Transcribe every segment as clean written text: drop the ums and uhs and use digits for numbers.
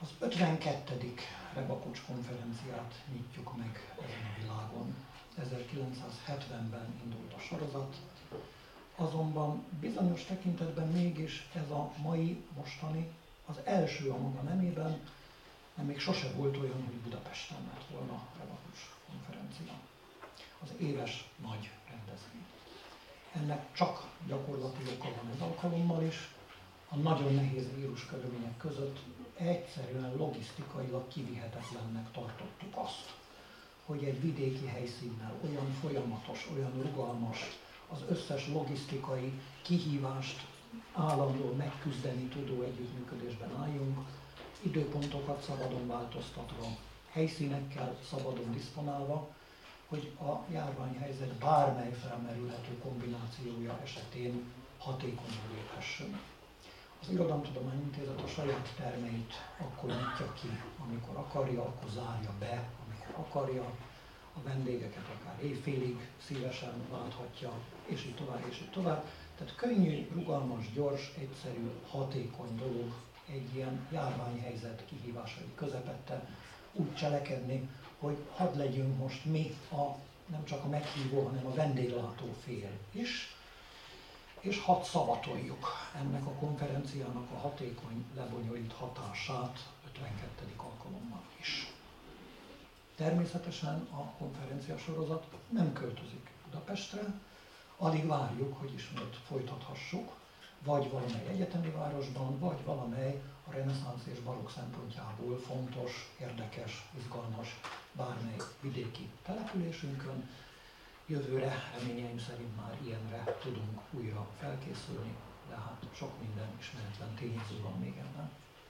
Az 52. Rebakucs konferenciát nyitjuk meg ezen a világon. 1970-ben indult a sorozat, azonban bizonyos tekintetben mégis ez a mostani, az első a maga nemében, mert még sose volt olyan, hogy Budapesten lett volna Rebakucs konferencia. Az éves nagy rendezvény. Ennek csak gyakorlati oka van ez alkalommal is. A nagyon nehéz víruskörülmények között egyszerűen logisztikailag kivihetetlennek tartottuk azt, hogy egy vidéki helyszínnel olyan folyamatos, olyan rugalmas, az összes logisztikai kihívást állandóan megküzdeni tudó együttműködésben álljunk, időpontokat szabadon változtatva, helyszínekkel szabadon diszponálva, hogy a járványhelyzet bármely felmerülhető kombinációja esetén hatékonyan léphessünk. Az Irodalomtudományi Intézet a saját termeit akkor nyitja ki, amikor akarja, akkor zárja be, amikor akarja, a vendégeket akár éjfélig szívesen láthatja, és így tovább, és így tovább. Tehát könnyű, rugalmas, gyors, egyszerű, hatékony dolog egy ilyen járványhelyzet kihívásai közepette úgy cselekedni, hogy hadd legyünk most mi nem csak a meghívó, hanem a vendéglátó fél is, és hadd szavatoljuk ennek a konferenciának a hatékony, lebonyolít hatását 52. alkalommal is. Természetesen a konferencia sorozat nem költözik Budapestre, alig várjuk, hogy ismét folytathassuk, vagy valamely egyetemi városban, vagy valamely a reneszánsz és barokk szempontjából fontos, érdekes, izgalmas bármely vidéki településünkön. Jövőre reményeim szerint már ilyenre tudunk újra felkészülni, de hát sok minden ismeretlen tényező van még ebben.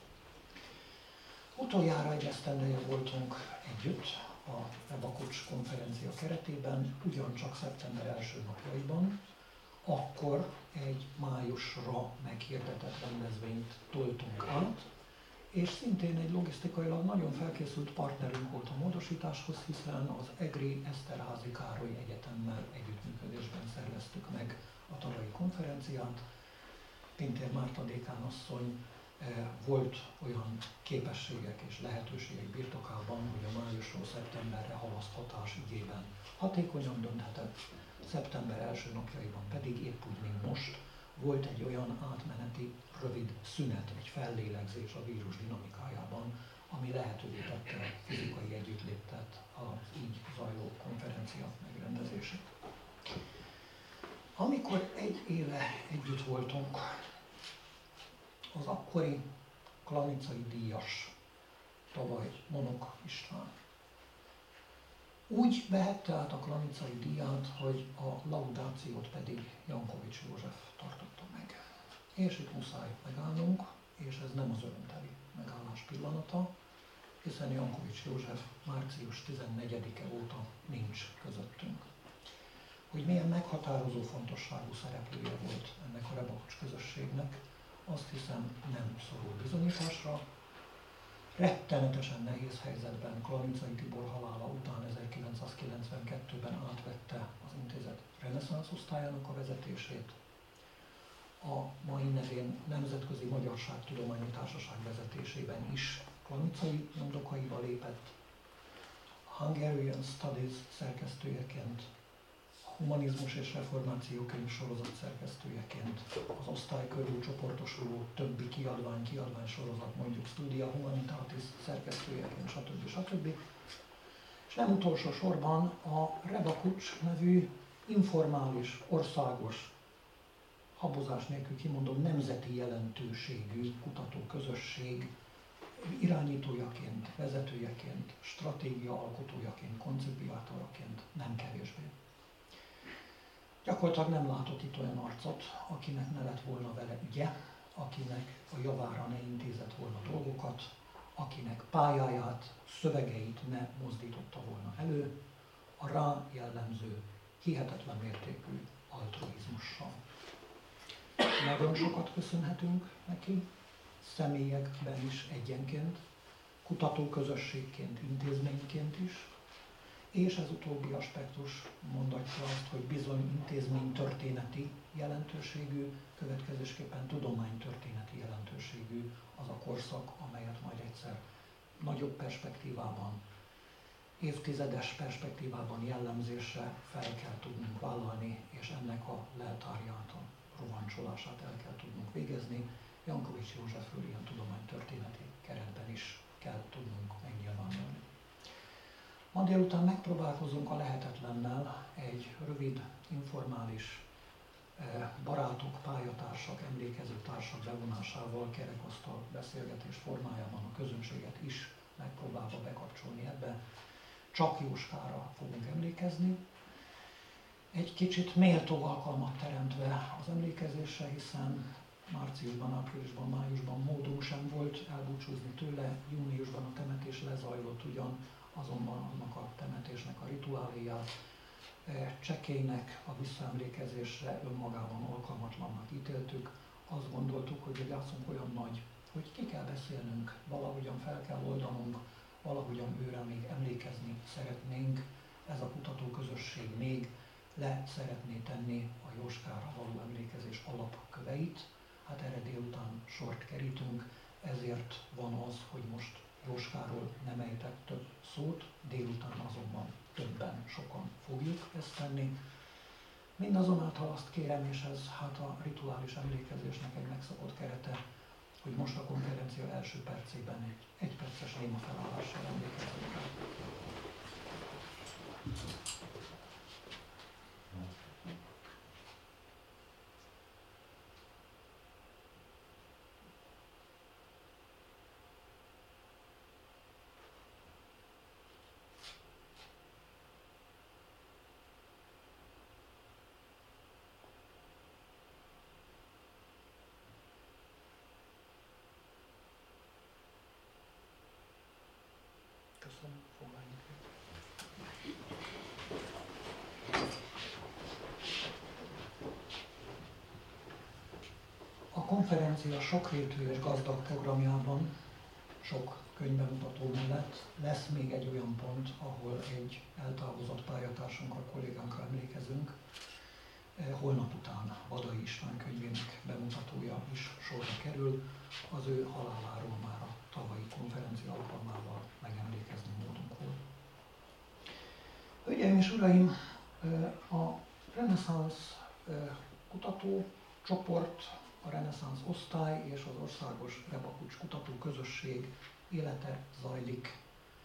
Utoljára egy esztendeje voltunk együtt a Rebakucs konferencia keretében, ugyancsak szeptember első napjaiban, akkor egy májusra meghirdetett rendezvényt toltunk át, és szintén egy logisztikailag nagyon felkészült partnerünk volt a módosításhoz, hiszen az EGRI Eszterházy Károly Egyetemmel együttműködésben szerveztük meg a tavalyi konferenciát. Pintér Márta dékánasszony volt olyan képességek és lehetőségek birtokában, hogy a májusról szeptemberre halaszthatás ügyében hatékonyan dönthetett, szeptember első napjaiban pedig épp úgy, mint most, volt egy olyan átmeneti, rövid szünet, egy fellélegzés a vírus dinamikájában, ami lehetővé tette a fizikai együttlétet az így zajló konferencia megrendezését. Amikor egy éve együtt voltunk, az akkori klanicai díjas, tavaly Monok István úgy vehette át a klanicai díjat, hogy a laudációt pedig Jankovics József tartotta meg. És itt muszáj megállnunk, és ez nem az örömteli megállás pillanata, hiszen Jankovics József március 14-e óta nincs közöttünk. Hogy milyen meghatározó fontosságú szereplője volt ennek a Rebakucs közösségnek, azt hiszem nem szorul bizonyításra. Rettenetesen nehéz helyzetben Klanicai Tibor halála után 1992-ben átvette az intézet reneszánsz osztályának a vezetését. A mai nevén Nemzetközi Magyarságtudományi Társaság vezetésében is klanicai nyomdokaiba lépett, Hungarian Studies szerkesztőjeként, Humanizmus és Reformáció könyv sorozat szerkesztőjeként, az osztály körül csoportosuló többi kiadvány sorozat, mondjuk Studia Humanitatis szerkesztőjeként, stb. És nem utolsó sorban a Rebakucs nevű informális, országos, habozás nélkül kimondom nemzeti jelentőségű kutatóközösség irányítójaként, vezetőjeként, stratégia alkotójaként, koncipiátoraként nem kevésbé. Gyakorlatilag nem látott itt olyan arcot, akinek ne lett volna vele ügye, akinek a javára ne intézett volna dolgokat, akinek pályáját, szövegeit ne mozdította volna elő, a rá jellemző, hihetetlen mértékű altruizmussal. Nagyon sokat köszönhetünk neki, személyekben is egyenként, kutatóközösségként, intézményként is, és ez utóbbi aspektus mondatja azt, hogy bizony intézménytörténeti jelentőségű, következésképpen tudománytörténeti jelentőségű az a korszak, amelyet majd egyszer nagyobb perspektívában, évtizedes perspektívában jellemzésre fel kell tudnunk vállalni, és ennek a leltárját, a rovancsolását el kell tudnunk végezni. Jankovics Józsefről ilyen tudománytörténeti keretben is kell tudnunk megnyilvánulni. Ma délután megpróbálkozunk a lehetetlennel egy rövid, informális barátok, pályatársak, emlékezőtársak bevonásával kerekasztal beszélgetés formájában a közönséget is megpróbálva bekapcsolni ebbe. Csak Jóskára fogunk emlékezni. Egy kicsit méltó alkalmat teremtve az emlékezésre, hiszen márciusban, áprilisban, májusban módunk sem volt elbúcsúzni tőle, júniusban a temetés lezajlott ugyan, azonban annak a temetésnek a rituáléját csekélynek a visszaemlékezésre önmagában alkalmatlannak ítéltük. Azt gondoltuk, hogy egy játszunk olyan nagy, hogy ki kell beszélnünk, valahogyan fel kell oldanunk, valahogyan őre még emlékezni szeretnénk, ez a kutatóközösség még le szeretné tenni a Jóskára való emlékezés alapköveit. Hát erre délután sort kerítünk, ezért van az, hogy most Jóskáról nem ejtek több szót, délután azonban többen, sokan fogjuk ezt tenni. Mindazonáltal azt kérem, és ez hát a rituális emlékezésnek egy megszokott kerete, hogy most a konferencia első percében egy perces néma felállással emlékezzünk el. Köszönöm, fogadjuk. A konferencia sokrétű és gazdag programjában, sok könyvbemutató mellett lesz még egy olyan pont, ahol egy eltávozott pályatársunkra, kollégánkra emlékezünk. Holnap után Vadai István könyvének bemutatója is sorra kerül, az ő haláláról már a tavalyi konferencia alkalmával megemlékezni módunk volt. Hölgyeim és uraim, a reneszánsz kutatócsoport, a reneszánsz osztály és az országos Rebakucs kutatóközösség élete zajlik.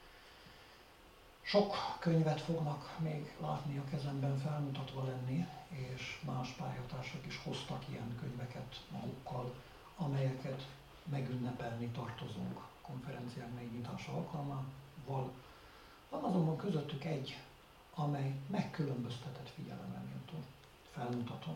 Sok könyvet fognak még látni a kezemben felmutatva lenni, és más pályatársak is hoztak ilyen könyveket magukkal, amelyeket megünnepelni tartozunk konferenciák megnyitása alkalmával. Van azonban közöttük egy, amely megkülönböztetett figyelemre méltó. Felmutatom.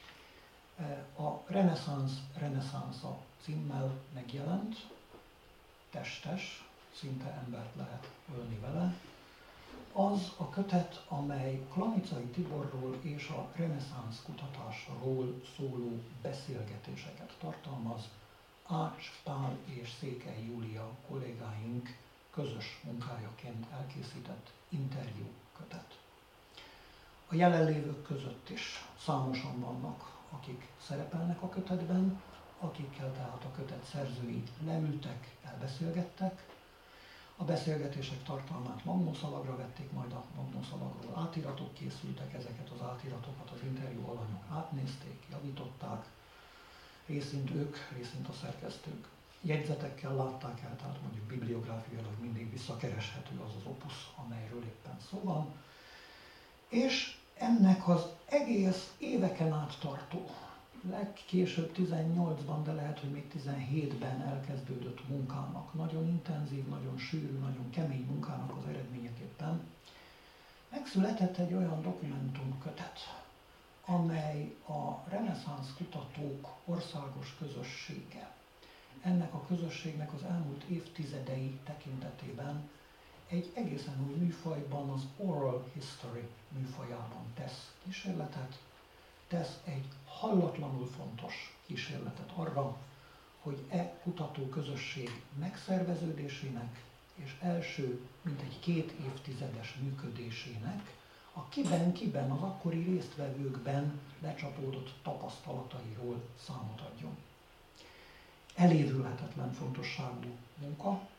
A Reneszánsza címmel megjelent, testes, szinte embert lehet ölni vele, az a kötet, amely Klanicai Tiborról és a reneszánsz kutatásról szóló beszélgetéseket tartalmaz, Ács Pál és Székely Júlia kollégáink közös munkájaként elkészített interjú kötet. A jelenlévők között is számosan vannak, akik szerepelnek a kötetben, akikkel tehát a kötet szerzői leültek, elbeszélgettek. A beszélgetések tartalmát magnószalagra vették, majd a magnószalagról átiratok készültek, ezeket az átiratokat az interjú alanyok átnézték, javították, részint ők, részint a szerkesztők. Jegyzetekkel látták el, tehát mondjuk bibliográfiailag mindig visszakereshető az az opusz, amelyről éppen szó van. És ennek az egész éveken át tartó, legkésőbb 18-ban, de lehet, hogy még 17-ben elkezdődött munkának, nagyon intenzív, nagyon sűrű, nagyon kemény munkának az eredményeképpen megszületett egy olyan dokumentumkötet, amely a reneszánsz kutatók országos közössége. Ennek a közösségnek az elmúlt évtizedei tekintetében egy egészen új műfajban, az oral history műfajában tesz kísérletet, tesz egy hallatlanul fontos kísérletet arra, hogy kutatóközösség megszerveződésének és első mintegy 2 évtizedes működésének a kiben az akkori résztvevőkben lecsapódott tapasztalatairól számot adjon. Elévülhetetlen fontosságú munka,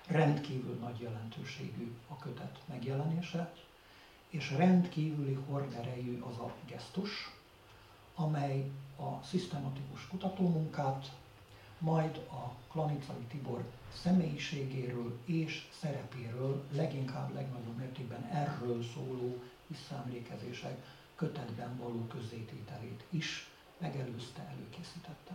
Rendkívül nagy jelentőségű a kötet megjelenése, és rendkívüli horderejű az a gesztus, amely a szisztematikus kutatómunkát, majd a Klanicai Tibor személyiségéről és szerepéről, leginkább legnagyobb mértékben erről szóló visszaemlékezések kötetben való közzétételét is megelőzte, előkészítette.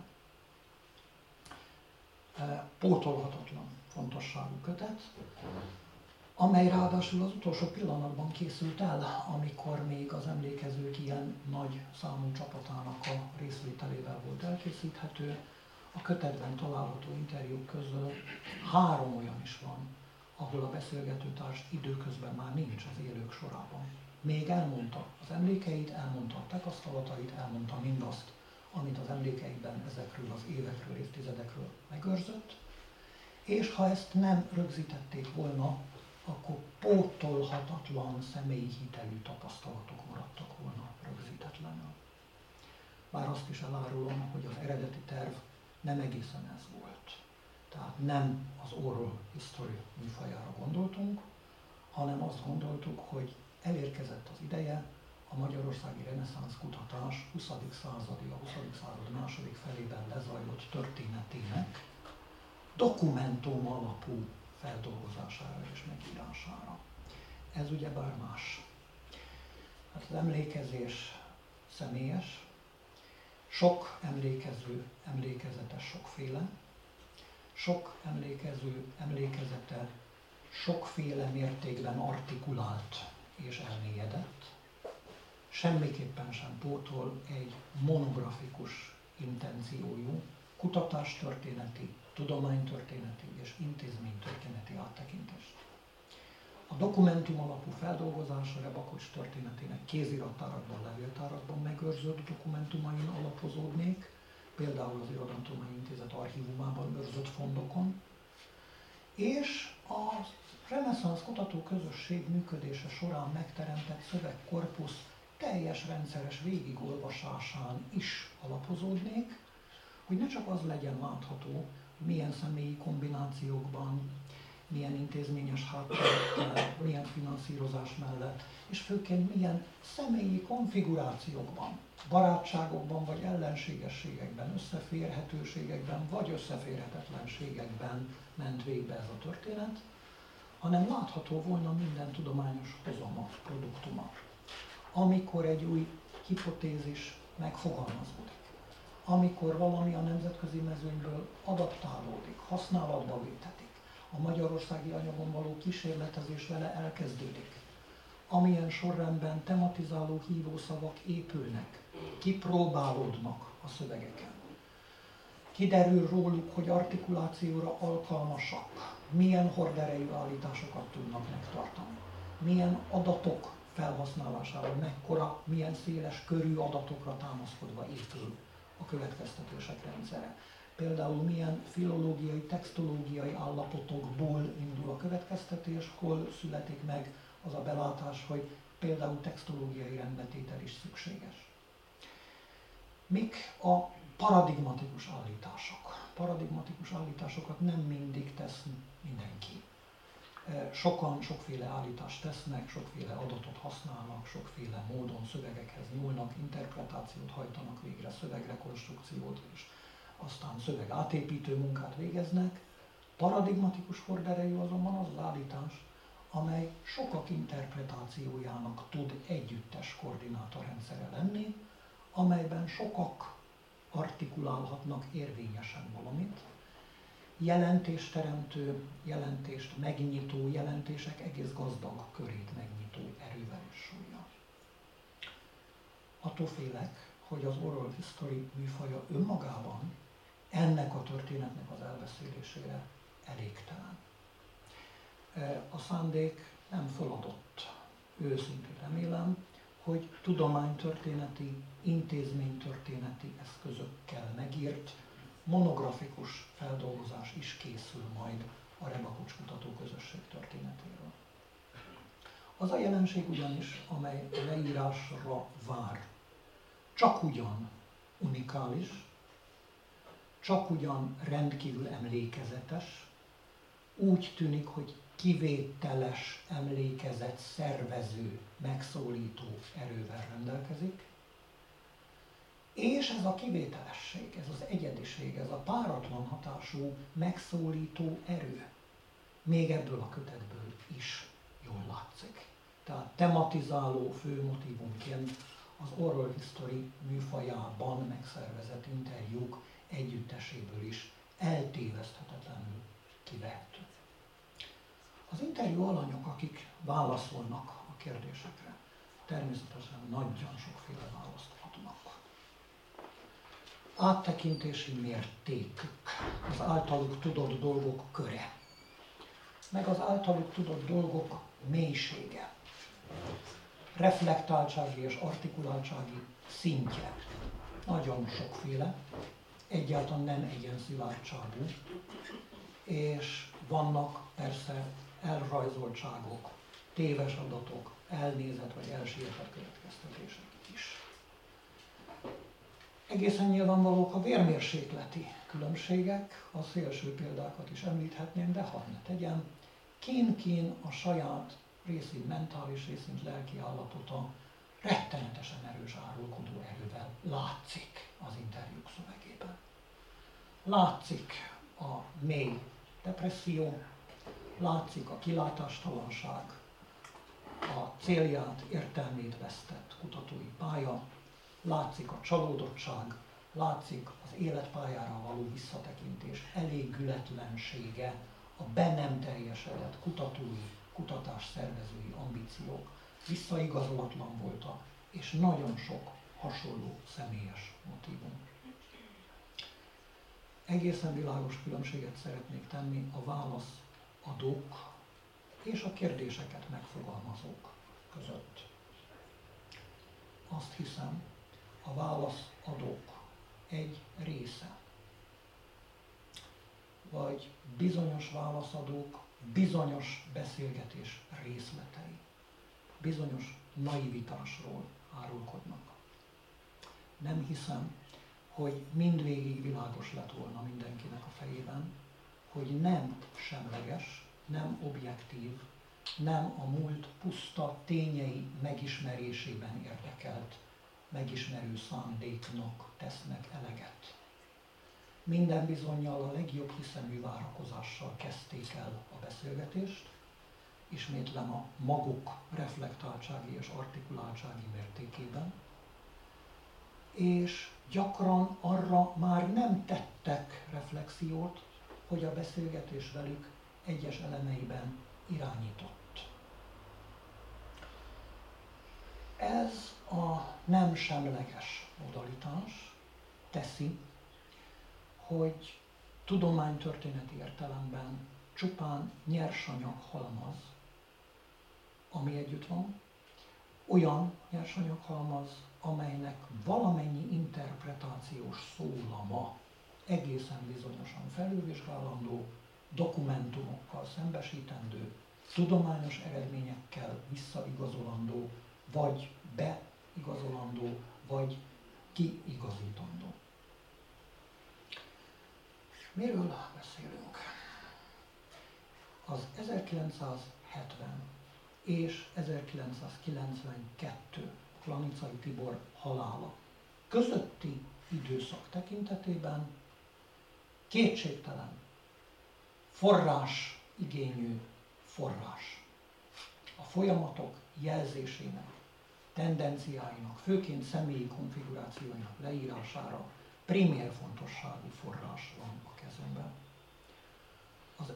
Pótolhatatlan fontosságú kötet, amely ráadásul az utolsó pillanatban készült el, amikor még az emlékezők ilyen nagy számú csapatának a részvételével volt elkészíthető. A kötetben található interjúk közül 3 olyan is van, ahol a beszélgetőtárs időközben már nincs az élők sorában. Még elmondta az emlékeit, elmondta a tapasztalatait, elmondta mindazt, amit az emlékeiben ezekről az évekről, évtizedekről megőrzött, és ha ezt nem rögzítették volna, akkor pótolhatatlan személyi hitelű tapasztalatok maradtak volna rögzítetlenül. Bár azt is elárulom, hogy az eredeti terv nem egészen ez volt. Tehát nem az oral history műfajára gondoltunk, hanem azt gondoltuk, hogy elérkezett az ideje a magyarországi reneszánsz kutatás 20. századi, a 20. század második felében lezajlott történetének dokumentum alapú feldolgozására és megírására. Ez ugyebár más. Hát az emlékezés személyes, sok emlékező, emlékezetes sokféle, sok emlékező, emlékezete sokféle mértékben artikulált és elmélyedett, semmiképpen sem pótol egy monografikus intenciójú, kutatástörténeti, tudománytörténeti és intézménytörténeti áttekintést. A dokumentum alapú feldolgozás a Rebakocs történetének kézirattárakban, levéltárakban megőrzött dokumentumain alapozódnék, például az Irodalomtudományi Intézet archívumában őrzött fondokon, és a reneszánsz kutatóközösség működése során megteremtett szövegkorpusz teljes rendszeres végigolvasásán is alapozódnék, hogy ne csak az legyen látható, milyen személyi kombinációkban, milyen intézményes háttérrel, milyen finanszírozás mellett, és főként milyen személyi konfigurációkban, barátságokban vagy ellenségességekben, összeférhetőségekben vagy összeférhetetlenségekben ment végbe ez a történet, hanem látható volna minden tudományos hozama, produktuma. Amikor egy új hipotézis megfogalmazódik, amikor valami a nemzetközi mezőnyből adaptálódik, használatba vétetik, a magyarországi anyagon való kísérletezés vele elkezdődik, amilyen sorrendben tematizáló hívószavak épülnek, kipróbálódnak a szövegeken. Kiderül róluk, hogy artikulációra alkalmasak, milyen horderejű állításokat tudnak megtartani, milyen adatok felhasználásával, mekkora, milyen széles körű adatokra támaszkodva épül a következtetések rendszere. Például milyen filológiai, textológiai állapotokból indul a következtetés, hol születik meg az a belátás, hogy például textológiai rendbetétel is szükséges. Mik a paradigmatikus állítások? Paradigmatikus állításokat nem mindig tesz mindenki. Sokan sokféle állítást tesznek, sokféle adatot használnak, sokféle módon szövegekhez nyúlnak, interpretációt hajtanak végre, szövegrekonstrukciót és aztán szövegátépítő munkát végeznek. Paradigmatikus horderejű azonban az az állítás, amely sokak interpretációjának tud együttes koordinátorrendszere lenni, amelyben sokak artikulálhatnak érvényesen valamit, jelentésteremtő, jelentést megnyitó jelentések egész gazdag körét megnyitó erővel és súllyal. Attól félek, hogy az oral history műfaja önmagában ennek a történetnek az elbeszélésére elégtelen. A szándék nem feladott. Őszintén remélem, hogy tudománytörténeti, intézménytörténeti eszközökkel megírt monografikus feldolgozás is készül majd a Rebakocs kutatóközösség történetéről. Az a jelenség ugyanis, amely leírásra vár, csak ugyan unikális, csak ugyan rendkívül emlékezetes, úgy tűnik, hogy kivételes emlékezet szervező, megszólító erővel rendelkezik, és ez a kivételesség, ez az egyediség, ez a páratlan hatású, megszólító erő még ebből a kötetből is jól látszik. Tehát tematizáló főmotívumként az oral history műfajában megszervezett interjúk együtteséből is eltéveszthetetlenül kivehető. Az interjú alanyok, akik válaszolnak a kérdésekre, természetesen nagyon sokféle választ adnak. Áttekintési mértékük, az általuk tudott dolgok köre, meg az általuk tudott dolgok mélysége, reflektáltsági és artikuláltsági szintje. Nagyon sokféle, egyáltalán nem egyenszilárdságú, és vannak persze elrajzoltságok, téves adatok, elnézett vagy elsietett következtetések is. Egészen nyilvánvalók a vérmérsékleti különbségek, a szélső példákat is említhetném, de hadd ne tegyem. Kén-kén a saját részint mentális, részint lelki állapota rettenetesen erős árulkodó erővel látszik az interjúk szövegében. Látszik a mély depresszió, látszik a kilátástalanság, a célját, értelmét vesztett kutatói pálya, látszik a csalódottság, látszik az életpályára való visszatekintés elégületlensége, a be nem teljesedett kutatói, kutatás szervezői ambíciók visszaigazolatlan voltak, és nagyon sok hasonló személyes motívum. Egészen világos különbséget szeretnék tenni a válaszadók és a kérdéseket megfogalmazók között. Azt hiszem, a válaszadók egy része, vagy bizonyos válaszadók bizonyos beszélgetés részletei, bizonyos naivitásról árulkodnak. Nem hiszem, hogy mindvégig világos lett volna mindenkinek a fejében, hogy nem semleges, nem objektív, nem a múlt puszta tényei megismerésében érdekelt, megismerő szándéknak tesznek eleget. Minden bizonnyal a legjobb hiszemű várakozással kezdték el a beszélgetést, ismétlem a maguk reflektáltsági és artikuláltsági mértékében, és gyakran arra már nem tettek reflexiót, hogy a beszélgetés velük egyes elemeiben irányított. Ez a nem semleges modalitás teszi, hogy tudománytörténeti értelemben csupán nyersanyag halmaz, ami együtt van, olyan nyersanyag halmaz, amelynek valamennyi interpretációs szólama egészen bizonyosan felülvizsgálandó, dokumentumokkal szembesítendő, tudományos eredményekkel visszaigazolandó, vagy beigazolandó, vagy kiigazítandó. Miről beszélünk? Az 1970 és 1992 Klanicai Tibor halála közötti időszak tekintetében kétségtelen forrás igényű forrás. A folyamatok jelzésének, tendenciáinak, főként személyi konfigurációinak leírására primér fontosságú forrás van a kezemben. Az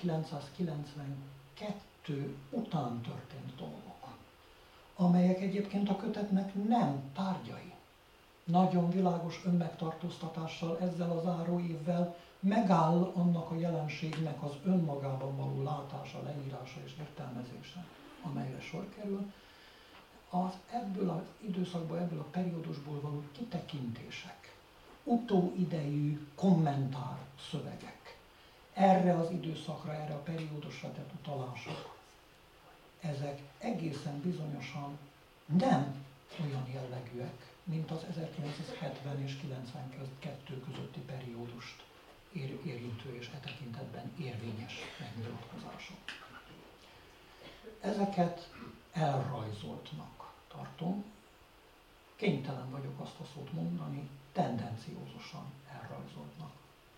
1992 után történt dolgok, amelyek egyébként a kötetnek nem tárgyai. Nagyon világos önmegtartóztatással ezzel az záróévvel megáll annak a jelenségnek az önmagában való látása, leírása és értelmezése, amelyre sor kerül. Ebből az időszakból, ebből a periódusból való kitekintések, utóidejű kommentár szövegek, erre az időszakra, erre a periódusra tett utalások, ezek egészen bizonyosan nem olyan jellegűek, mint az 1970 és 92 közötti periódust érintő és e tekintetben érvényes megnyilatkozások. Ezeket elrajzoltnak tartom, kénytelen vagyok azt a szót mondani, tendenciózusan elrajzoltnak.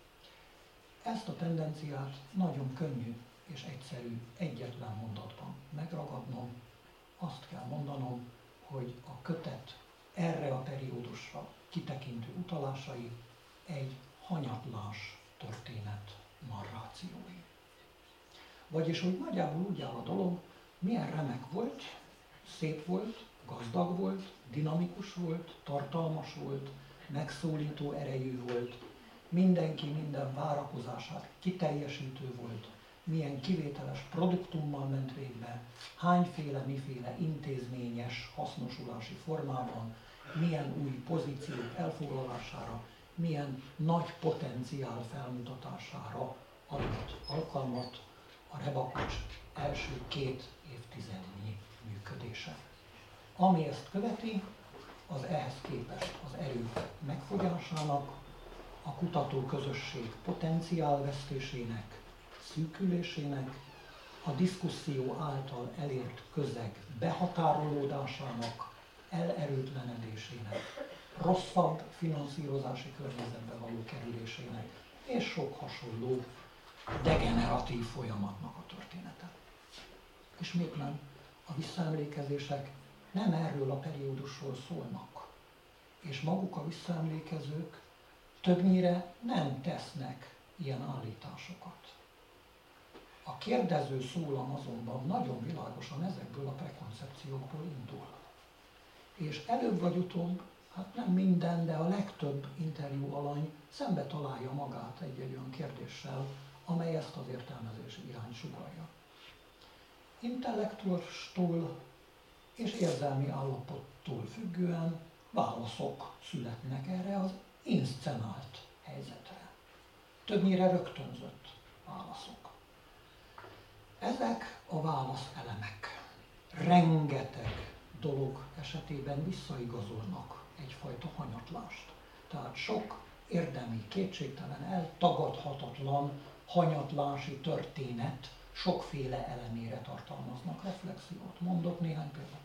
Ezt a tendenciát nagyon könnyű és egyszerű egyetlen mondatban megragadnom, azt kell mondanom, hogy a kötet erre a periódusra kitekintő utalásai egy hanyatlás történet narrációi. Vagyis, hogy nagyjából úgy áll a dolog, milyen remek volt, szép volt, gazdag volt, dinamikus volt, tartalmas volt, megszólító erejű volt, mindenki minden várakozását kiteljesítő volt, milyen kivételes produktummal ment végbe, hányféle, miféle intézményes hasznosulási formában, milyen új pozíciók elfoglalására, milyen nagy potenciál felmutatására adott alkalmat a Rebakucs első 2 évtizednyi működése. Ami ezt követi, az ehhez képest az erők megfogyásának, a kutatóközösség potenciálvesztésének, szűkülésének, a diszkuszió által elért közeg behatárolódásának, elerőtlenedésének, rosszabb finanszírozási környezetbe való kerülésének, és sok hasonló degeneratív folyamatnak a története. És még nem, a visszaemlékezések nem erről a periódusról szólnak, és maguk a visszaemlékezők többnyire nem tesznek ilyen állításokat. A kérdező szólam azonban nagyon világosan ezekből a prekoncepciókból indul. És előbb vagy utóbb, hát nem minden, de a legtöbb interjú alany szembe találja magát egy-egy olyan kérdéssel, amely ezt az értelmezési irányt sugallja. Intellektustól és érzelmi állapottól függően válaszok születnek erre az inszcenált helyzetre. Többnyire rögtönzött válaszok. Ezek a válaszelemek rengeteg dolog esetében visszaigazolnak egyfajta hanyatlást. Tehát sok érdemi, kétségtelen, eltagadhatatlan hanyatlási történet sokféle elemére tartalmaznak reflexiót. Mondok néhány példát.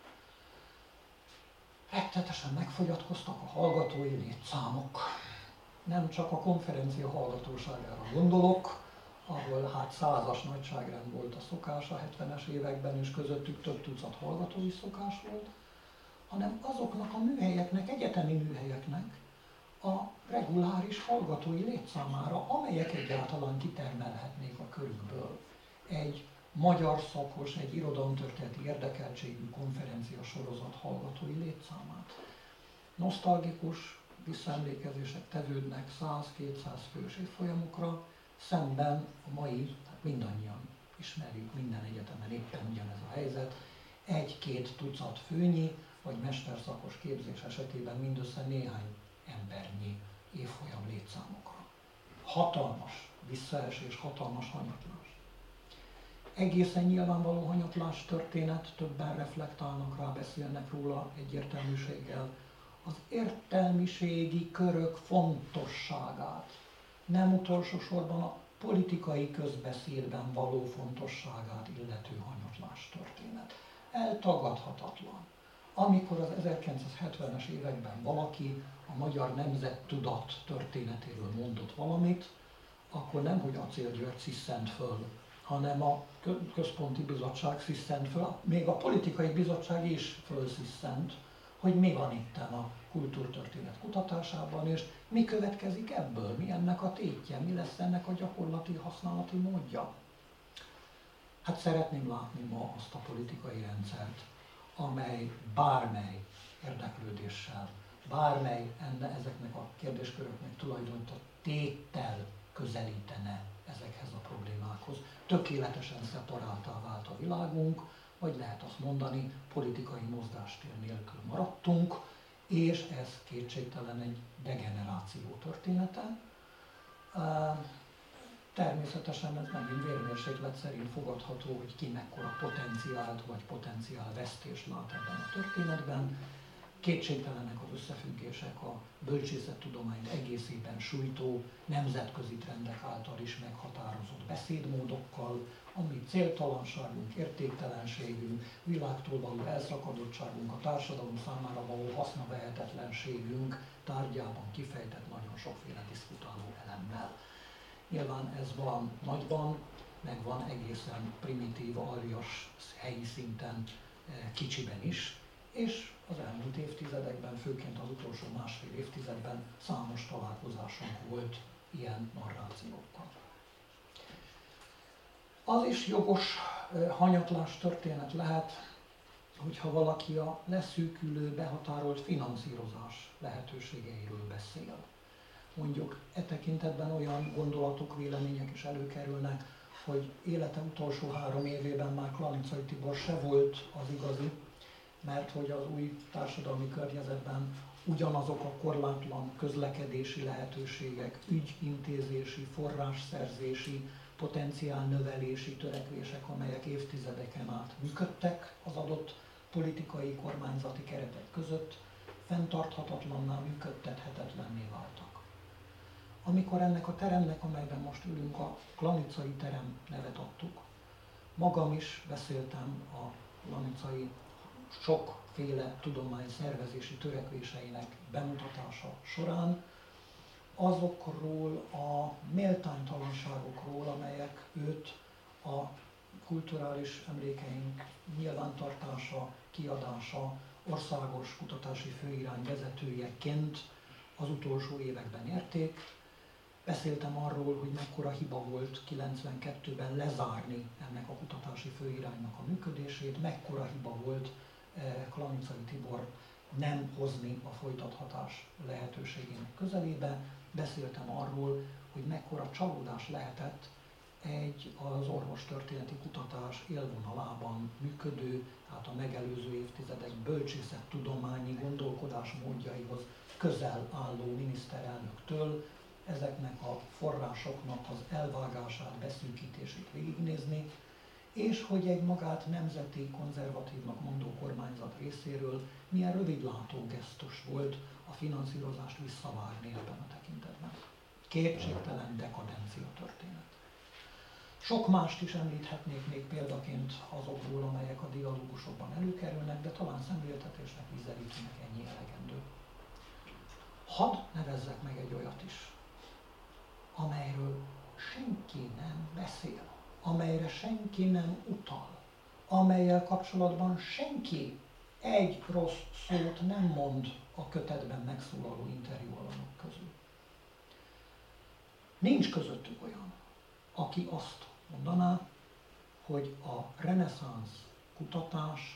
Rettetesen megfogyatkoztak a hallgatói létszámok. Nem csak a konferencia hallgatóságára gondolok, ahol hát 100-as nagyságrend volt a szokás a 70-es években, és közöttük több tucat hallgatói szokás volt, hanem azoknak a műhelyeknek, egyetemi műhelyeknek a reguláris hallgatói létszámára, amelyek egyáltalán kitermelhetnék a körükből egy magyar szakos, egy irodalomtörténeti érdekeltségű konferencia sorozat hallgatói létszámát. Nosztalgikus visszaemlékezések tevődnek 100-200 fős évfolyamokra, szemben a mai, hát mindannyian ismerjük, minden egyetemen éppen ugyanez a helyzet, 1-2 tucat főnyi, vagy mesterszakos képzés esetében mindössze néhány embernyi évfolyam létszámokra. Hatalmas visszaesés, hatalmas hanyatlás. Egészen nyilvánvaló hanyatlás történet, többen reflektálnak rá, beszélnek róla egyértelműséggel, az értelmiségi körök fontosságát, nem utolsó sorban a politikai közbeszédben való fontosságát illető hanyatlás történet. Eltagadhatatlan. Amikor az 1970-es években valaki a magyar nemzettudat történetéről mondott valamit, akkor nemhogy Acél György sziszent föl, hanem a Központi Bizottság sziszent föl, még a Politikai Bizottság is fölsziszent, hogy mi van itten a kultúrtörténet kutatásában, és mi következik ebből, mi ennek a tétje, mi lesz ennek a gyakorlati használati módja. Hát szeretném látni ma azt a politikai rendszert, amely bármely érdeklődéssel, bármely ezeknek a kérdésköröknek tulajdonított téttel közelítene ezekhez a problémákhoz. Tökéletesen szeparáltá vált a világunk, vagy lehet azt mondani, politikai mozgástér nélkül maradtunk, és ez kétségtelen egy degeneráció története. Természetesen ez megint vérmérséklet szerint fogadható, hogy ki mekkora potenciált vagy potenciálvesztést lát ebben a történetben. kétségtelenek az összefüggések a bölcsészettudományt egészében sújtó nemzetközi trendek által is meghatározott beszédmódokkal, ami céltalanságunk, értéktelenségünk, világtól való elszakadottságunk, a társadalom számára való hasznavehetetlenségünk tárgyában kifejtett nagyon sokféle diszkutáló elemmel. Nyilván ez van nagyban, meg van egészen primitív, aljas helyi szinten kicsiben is, és az elmúlt évtizedekben, főként az utolsó másfél évtizedben számos találkozásunk volt ilyen narrációkkal. Az is jogos hanyatlás történet lehet, hogyha valaki a leszűkülő, behatárolt finanszírozás lehetőségeiről beszél. Mondjuk e tekintetben olyan gondolatok, vélemények is előkerülnek, hogy élete utolsó 3 évében már Klanicai Tibor se volt az igazi, mert hogy az új társadalmi környezetben ugyanazok a korlátlan közlekedési lehetőségek, ügyintézési, forrásszerzési, potenciál növelési törekvések, amelyek évtizedeken át működtek az adott politikai, kormányzati keretek között, fenntarthatatlanná, működtethetetlenné váltak. Amikor ennek a teremnek, amelyben most ülünk, a Klanicai terem nevet adtuk, magam is beszéltem a klanicai sokféle tudomány szervezési törekvéseinek bemutatása során, azokról a méltánytalanságokról, amelyek őt a kulturális emlékeink nyilvántartása, kiadása, országos kutatási főirány vezetőjeként az utolsó években érték. Beszéltem arról, hogy mekkora hiba volt 92-ben lezárni ennek a kutatási főiránynak a működését, mekkora hiba volt Klanicai Tibor nem hozni a folytathatás lehetőségének közelébe. Beszéltem arról, hogy mekkora csalódás lehetett az orvostörténeti kutatás élvonalában működő, tehát a megelőző évtizedek bölcsészettudományi gondolkodásmódjaihoz közel álló miniszterelnöktől ezeknek a forrásoknak az elvágását, beszűkítését végignézni, és hogy egy magát nemzeti konzervatívnak mondó kormányzat részéről milyen rövidlátó gesztus volt a finanszírozást visszavágni ebben a tekintetben. Kétségtelen dekadencia történet. Sok mást is említhetnék még példaként azokból, amelyek a dialógusokban előkerülnek, de talán szemléltetésnek, ízelítőnek ennyi elegendő. Hadd nevezzek meg egy olyat is, amelyről senki nem beszél, amelyre senki nem utal, amellyel kapcsolatban senki egy rossz szót nem mond a kötetben megszólaló interjú alanyok közül. Nincs közöttük olyan, aki azt mondaná, hogy a reneszánsz kutatás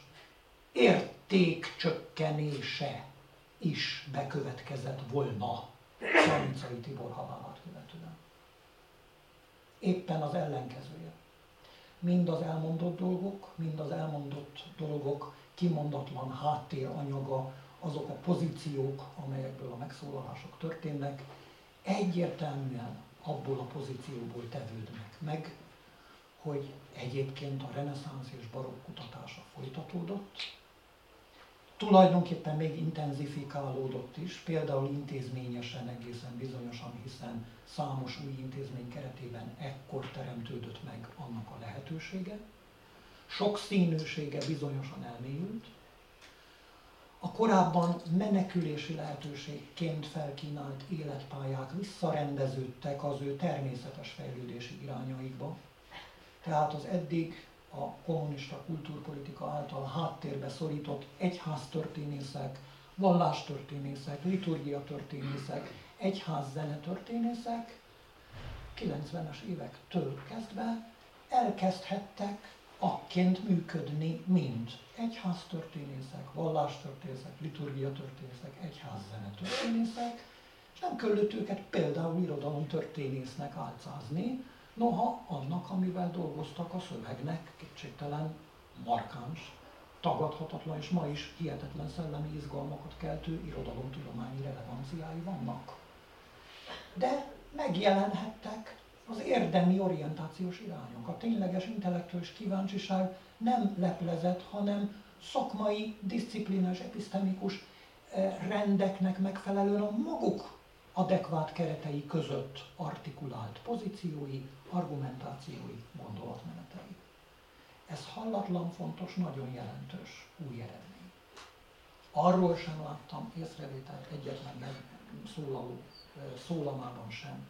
értékcsökkenése is bekövetkezett volna Klanicai Tibor halálát követően. Éppen az ellenkezője. Mind az elmondott dolgok, kimondatlan háttéranyaga, azok a pozíciók, amelyekből a megszólalások történnek, egyértelműen abból a pozícióból tevődnek meg, hogy egyébként a reneszánsz és barokk kutatása folytatódott, tulajdonképpen még intenzifikálódott is, például intézményesen egészen bizonyosan, hiszen számos új intézmény keretében ekkor teremtődött meg annak a lehetősége. Sok színűsége bizonyosan elmélyült. A korábban menekülési lehetőségként felkínált életpályák visszarendeződtek az ő természetes fejlődési irányaikba. Tehát az eddig a kommunista kultúrpolitika által háttérbe szorított egyháztörténészek, vallástörténészek, liturgiatörténészek, egyházzenetörténészek 90-es évektől kezdve elkezdhettek akként működni, mint egyháztörténészek, vallástörténészek, liturgiatörténészek, egyházzenetörténészek, és nem kellett őket például irodalomtörténésznek álcázni, noha annak, amivel dolgoztak a szövegnek, kétségtelen, markáns, tagadhatatlan és ma is hihetetlen szellemi izgalmakat keltő irodalomtudományi relevanciái vannak. De megjelenhettek az érdemi orientációs irányok. A tényleges intellektuális kíváncsiság nem leplezett, hanem szakmai, diszciplínás, episztemikus, rendeknek megfelelően a maguk adekvát keretei között artikulált pozíciói, argumentációi, gondolatmenetei. Ez hallatlan fontos, nagyon jelentős új eredmény. Arról sem láttam észrevételt egyetlen szólaló szólamában sem,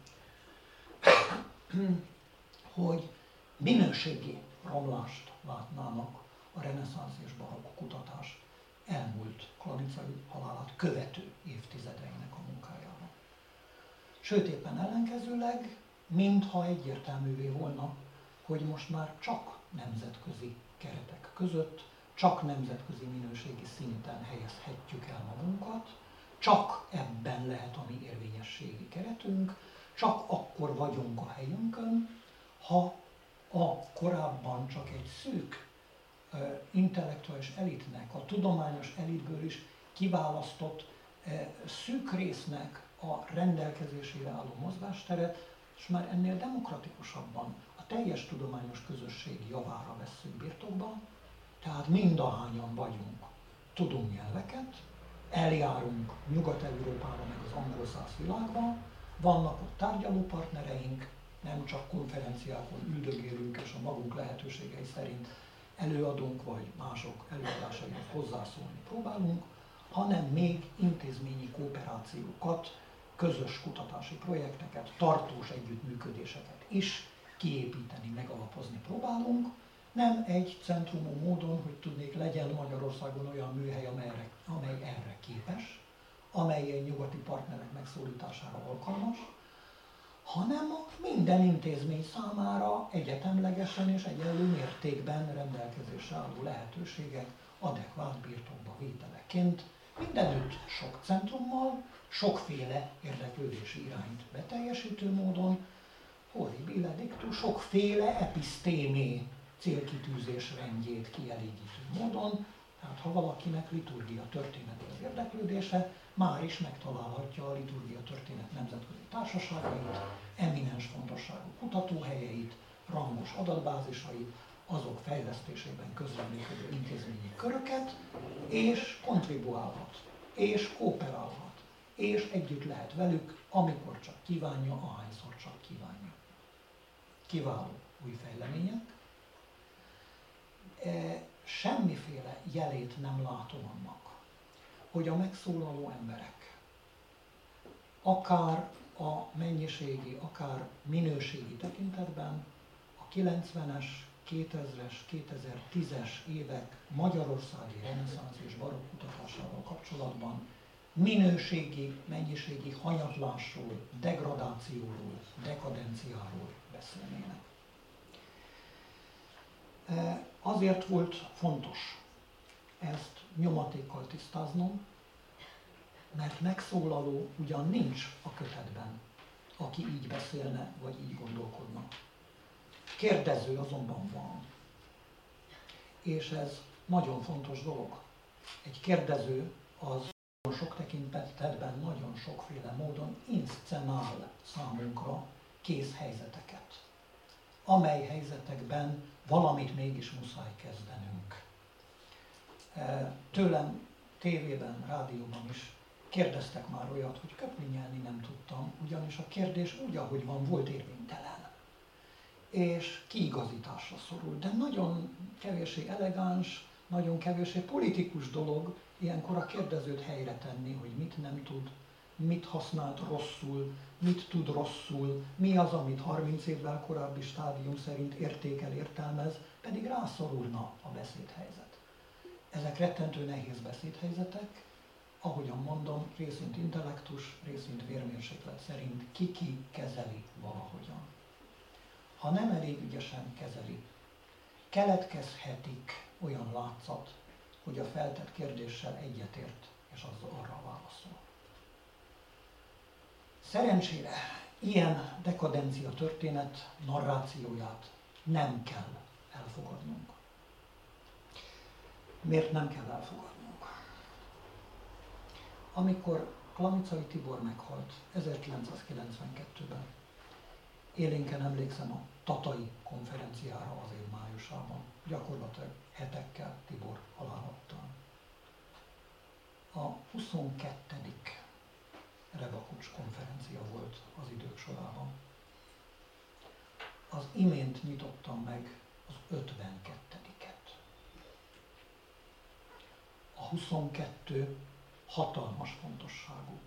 hogy minőségi romlást látnának a reneszánsz és barokk kutatás elmúlt Klanicai halálát követő évtizedeinek a munkájában. Sőt, éppen ellenkezőleg, mintha egyértelművé volna, hogy most már csak nemzetközi keretek között, csak nemzetközi minőségi szinten helyezhetjük el magunkat, csak ebben lehet a mi érvényességi keretünk, csak akkor vagyunk a helyünkön, ha a korábban csak egy szűk intellektuális elitnek, a tudományos elitből is kiválasztott szűk résznek a rendelkezésére álló mozgásteret, és már ennél demokratikusabban a teljes tudományos közösség javára vesszük birtokba, tehát mindahányan vagyunk, tudunk nyelveket, eljárunk Nyugat-Európára meg az angolszász világba, vannak ott tárgyalópartnereink, nem csak konferenciákon üldögélünk és a magunk lehetőségei szerint előadunk, vagy mások előadásaihoz hozzászólni próbálunk, hanem még intézményi kooperációkat, közös kutatási projekteket, tartós együttműködéseket is kiépíteni, megalapozni próbálunk. Nem egy centrumú módon, hogy tudnék, legyen Magyarországon olyan műhely, amely erre képes, amely egy nyugati partnerek megszólítására alkalmas, hanem minden intézmény számára egyetemlegesen és egyenlő mértékben rendelkezésre álló lehetőségek adekvát birtokba vételeként mindenütt sok centrummal, sokféle érdeklődési irányt beteljesítő módon, horribile dictu, sokféle episztémé célkitűzés rendjét kielégítő módon, tehát ha valakinek liturgia történeti az érdeklődése, már is megtalálhatja a liturgia történet nemzetközi társaságait, eminens fontosságú kutatóhelyeit, rangos adatbázisait, azok fejlesztésében közreműködő intézményi köröket, és kontribuálhat, és kooperálhat, és együtt lehet velük, amikor csak kívánja, ahányszor csak kívánja. Kiváló új fejlemények. Semmiféle jelét nem látom annak, hogy a megszólaló emberek akár a mennyiségi, akár minőségi tekintetben a 90-es, 2000-es, 2010-es évek magyarországi reneszánsz és barokk kutatásával kapcsolatban minőségi, mennyiségi hanyatlásról, degradációról, dekadenciáról beszélnének. Azért volt fontos ezt nyomatékkal tisztáznom, mert megszólaló ugyan nincs a kötetben, aki így beszélne, vagy így gondolkodna. Kérdező azonban van. És ez nagyon fontos dolog. Egy kérdező az sok tekintetben nagyon sokféle módon inscenál számunkra kész helyzeteket, amely helyzetekben valamit mégis muszáj kezdenünk. Tőlem tévében, rádióban is kérdeztek már olyat, hogy köpni-nyelni nem tudtam, ugyanis a kérdés úgy, ahogy van, volt érvénytelen. És kiigazításra szorul, de nagyon kevéssé elegáns, nagyon kevéssé politikus dolog ilyenkor a kérdezőt helyre tenni, hogy mit nem tud, mit használt rosszul, mit tud rosszul, mi az, amit 30 évvel korábbi stádium szerint értékel, értelmez, pedig rászorulna a beszédhelyzet. Ezek rettentő nehéz beszédhelyzetek, ahogyan mondom, részint intellektus, részint vérmérséklet szerint ki kezeli valahogyan. Ha nem elég ügyesen kezeli, keletkezhetik olyan látszat, hogy a feltett kérdéssel egyetért, és az arra válaszol. Szerencsére ilyen dekadencia történet narrációját nem kell elfogadnunk. Miért nem kell elfogadnunk? Amikor Klanicai Tibor meghalt 1992-ben, élénken emlékszem a tatai konferenciára az év májusában, gyakorlatilag hetekkel Tibor halála után. A 22. Rebakucs konferencia volt az idők sorában. Az imént nyitottam meg az 52-et. A 22 hatalmas fontosságú.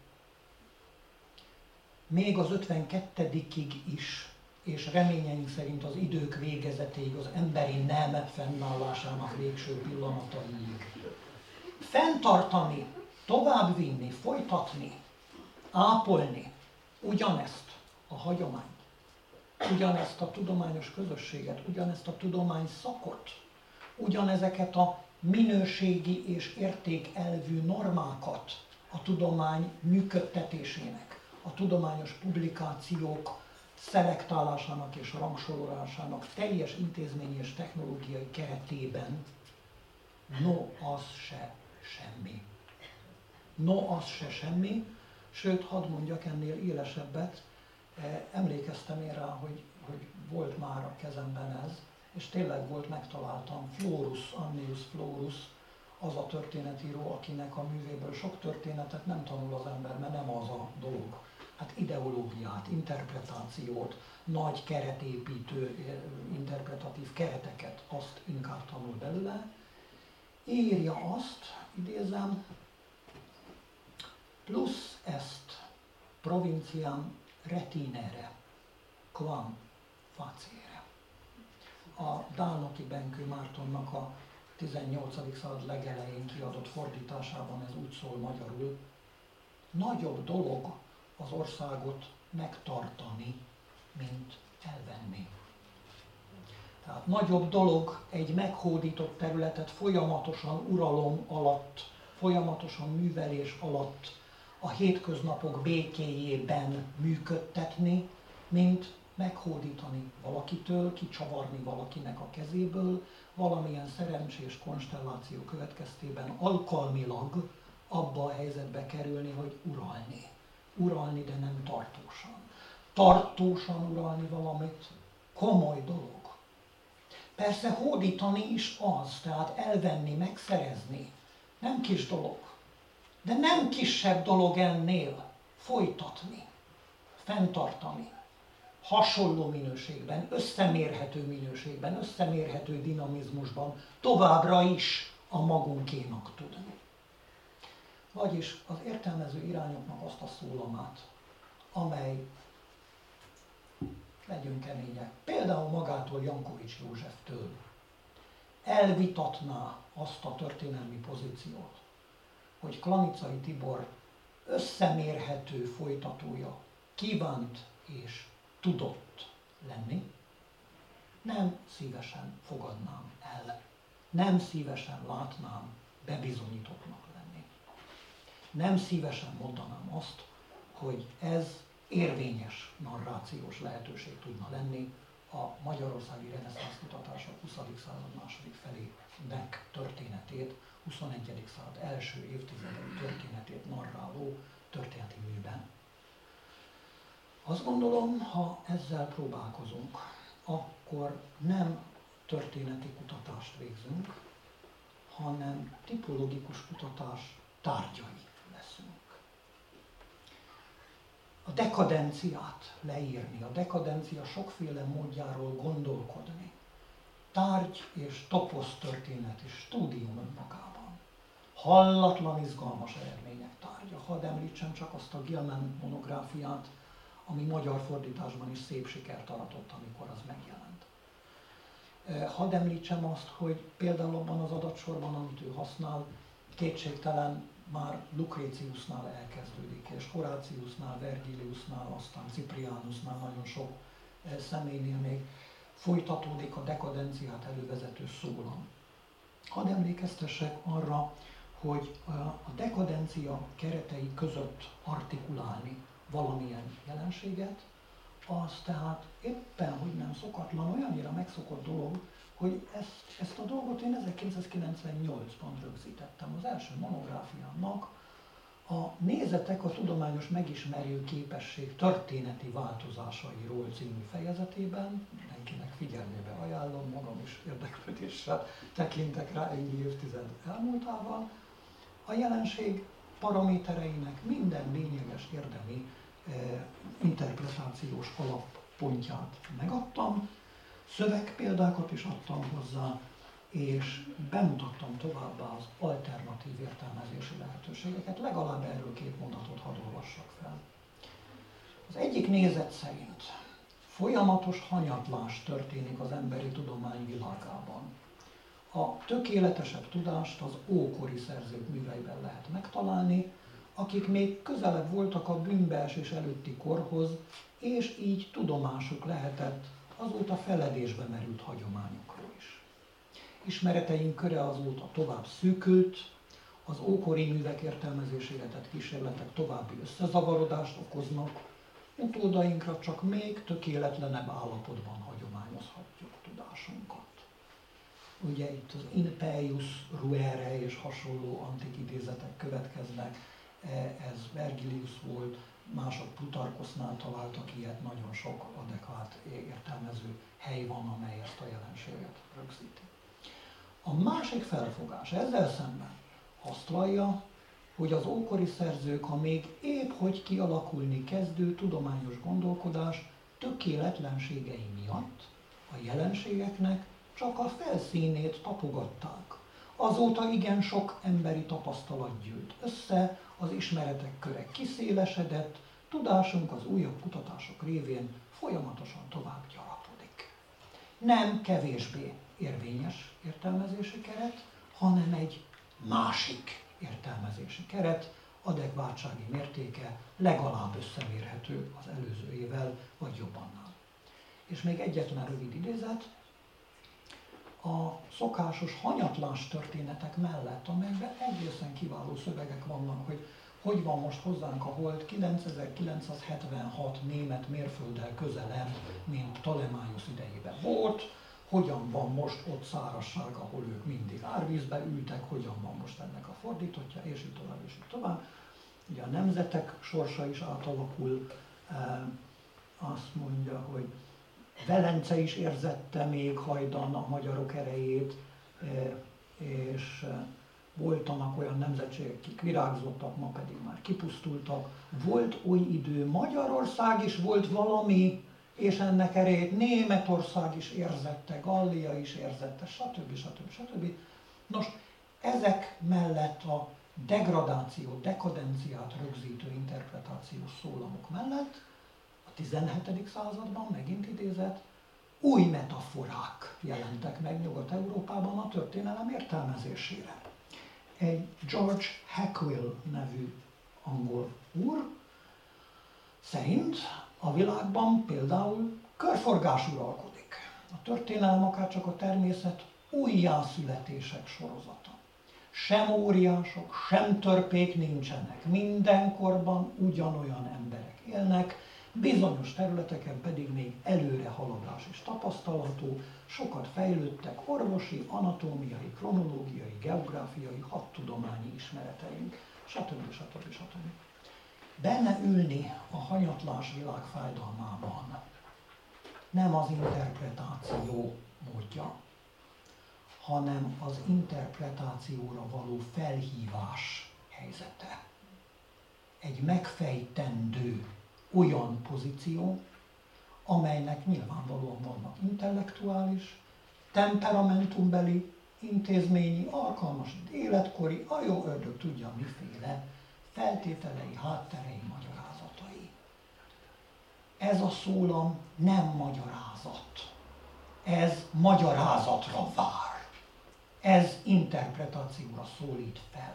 Még az 52-ig is, és reményeink szerint az idők végezetéig, az emberi nem fennállásának végső pillanataiig. Fenntartani, továbbvinni, folytatni, ápolni ugyanezt a hagyományt, ugyanezt a tudományos közösséget, ugyanezt a tudományszakot, ugyanezeket a minőségi és értékelvű normákat a tudomány működtetésének, a tudományos publikációk szelektálásának és rangsorolásának teljes intézményi és technológiai keretében, no, az se semmi. No, az se semmi, sőt, hadd mondjak ennél élesebbet, emlékeztem én rá, hogy volt már a kezemben ez, és tényleg volt, megtaláltam, Florus, Annius Florus, az a történetíró, akinek a művéből sok történetet nem tanul az ember, mert nem az a dolog. Hát ideológiát, interpretációt, nagy keretépítő, interpretatív kereteket, azt inkább tanul belőle. Írja azt, idézem, plus est provinciam retinere, quam facere. A Dálnoki Benkő Mártonnak a 18. század legelején kiadott fordításában ez úgy szól magyarul: nagyobb dolog az országot megtartani, mint elvenni. Tehát nagyobb dolog egy meghódított területet folyamatosan uralom alatt, folyamatosan művelés alatt a hétköznapok békéjében működtetni, mint meghódítani valakitől, kicsavarni valakinek a kezéből, valamilyen szerencsés konstelláció következtében alkalmilag abba a helyzetbe kerülni, hogy uralni. Uralni, de nem tartósan. Tartósan uralni valamit komoly dolog. Persze hódítani is az, tehát elvenni, megszerezni. Nem kis dolog. De nem kisebb dolog ennél folytatni, fenntartani. Hasonló minőségben, összemérhető minőségben, összemérhető dinamizmusban továbbra is a magunkénak tudni. Vagyis az értelmező irányoknak azt a szólamát, amely, legyünk kemények, például magától Jankovics Józseftől elvitatná azt a történelmi pozíciót, hogy Klanicai Tibor összemérhető folytatója kívánt és tudott lenni, nem szívesen fogadnám el, nem szívesen látnám bebizonyítottnak lenni. Nem szívesen mondanám azt, hogy ez érvényes narrációs lehetőség tudna lenni a magyarországi reneszánsz kutatások 20. század második felének történetét, 21. század első évtizedek történetét narráló történeti műben. Azt gondolom, ha ezzel próbálkozunk, akkor nem történeti kutatást végzünk, hanem tipológikus kutatás tárgyai leszünk. A dekadenciát leírni, a dekadencia sokféle módjáról gondolkodni, tárgy és toposz történet és stúdium önmagában. Hallatlan izgalmas eredmények tárgya. Hadd említsem csak azt a Gilman monográfiát, ami magyar fordításban is szép sikert aratott, amikor az megjelent. Hadd említsem azt, hogy például abban az adatsorban, amit ő használ, kétségtelen már Lucretiusnál elkezdődik, és Horáciusnál, Vergiliusnál, aztán Ciprianusnál, nagyon sok személynél még folytatódik a dekadenciát elővezető szólam. Hadd emlékeztessek arra, hogy a dekadencia keretei között artikulálni valamilyen jelenséget, az tehát éppen, hogy nem szokatlan, olyannyira megszokott dolog, hogy ezt a dolgot én 1998-ban rögzítettem. Az első monográfiámnak a Nézetek a tudományos megismerő képesség történeti változásairól című fejezetében, mindenkinek figyelmébe ajánlom, magam is érdeklődéssel tekintek rá ennyi évtized elmúltával. A jelenség paramétereinek minden lényeges érdemi interpretációs alappontját megadtam, szövegpéldákat is adtam hozzá, és bemutattam továbbá az alternatív értelmezési lehetőségeket. Legalább erről 2 mondatot hadd olvassak fel. Az egyik nézet szerint folyamatos hanyatlás történik az emberi tudomány világában. A tökéletesebb tudást az ókori szerzők műveiben lehet megtalálni, akik még közelebb voltak a bűnbeesés előtti korhoz, és így tudomásuk lehetett azóta feledésbe merült hagyományokról is. Ismereteink köre azóta tovább szűkült, az ókori művek értelmezésére tett kísérletek további összezavarodást okoznak, utódainkra csak még tökéletlenebb állapotban hagyományozhatjuk tudásunkat. Ugye itt az In peius ruere és hasonló antik idézetek következnek, ez Vergilius volt, mások Plutarkosznál találtak ilyet, nagyon sok adekvát értelmező hely van, amely ezt a jelenséget rögzíti. A másik felfogás ezzel szemben azt vallja, hogy az ókori szerzők a még épp hogy kialakulni kezdő tudományos gondolkodás tökéletlenségei miatt a jelenségeknek csak a felszínét tapogatták. Azóta igen sok emberi tapasztalat gyűlt össze, az ismeretek köre kiszélesedett, tudásunk az újabb kutatások révén folyamatosan tovább gyarapodik. Nem kevésbé érvényes értelmezési keret, hanem egy másik értelmezési keret, adekvátsági mértéke legalább összemérhető az előzőjével, vagy jobbannál. És még egyetlen rövid idézet, a szokásos hanyatlás történetek mellett, amelyekben egészen kiváló szövegek vannak, hogy van most hozzánk a hold 9976 német mérfölddel közelebb, mint Ptolemaios idejében volt, hogyan van most ott szárazság, ahol ők mindig árvízbe ültek, hogyan van most ennek a fordítottja, és így tovább, és így tovább. Ugye a nemzetek sorsa is átalakul, azt mondja, hogy Velence is érzette még hajdan a magyarok erejét, és voltanak olyan nemzetségek, akik virágzottak, ma pedig már kipusztultak. Volt oly idő, Magyarország is volt valami, és ennek erejét Németország is érzette, Gallia is érzette, stb. Stb. Nos, ezek mellett a degradáció, dekadenciát rögzítő interpretációs szólamok mellett a 17. században, megint idézett, új metaforák jelentek meg Nyugat-Európában a történelem értelmezésére. Egy George Hackwill nevű angol úr szerint a világban például körforgás uralkodik. A történelem akárcsak a természet újjászületések sorozata. Sem óriások, sem törpék nincsenek, mindenkorban ugyanolyan emberek élnek, bizonyos területeken pedig még előrehaladás is tapasztalható, sokat fejlődtek orvosi, anatómiai, kronológiai, geográfiai, hadtudományi ismereteink, stb. Benne ülni a hanyatlás világfájdalmában nem az interpretáció módja, hanem az interpretációra való felhívás helyzete. Egy megfejtendő olyan pozíció, amelynek nyilvánvalóan vannak intellektuális, temperamentumbeli, intézményi, alkalmas, életkori, a jó ördög tudja miféle feltételei, hátterei, magyarázatai. Ez a szólam nem magyarázat. Ez magyarázatra vár. Ez interpretációra szólít fel.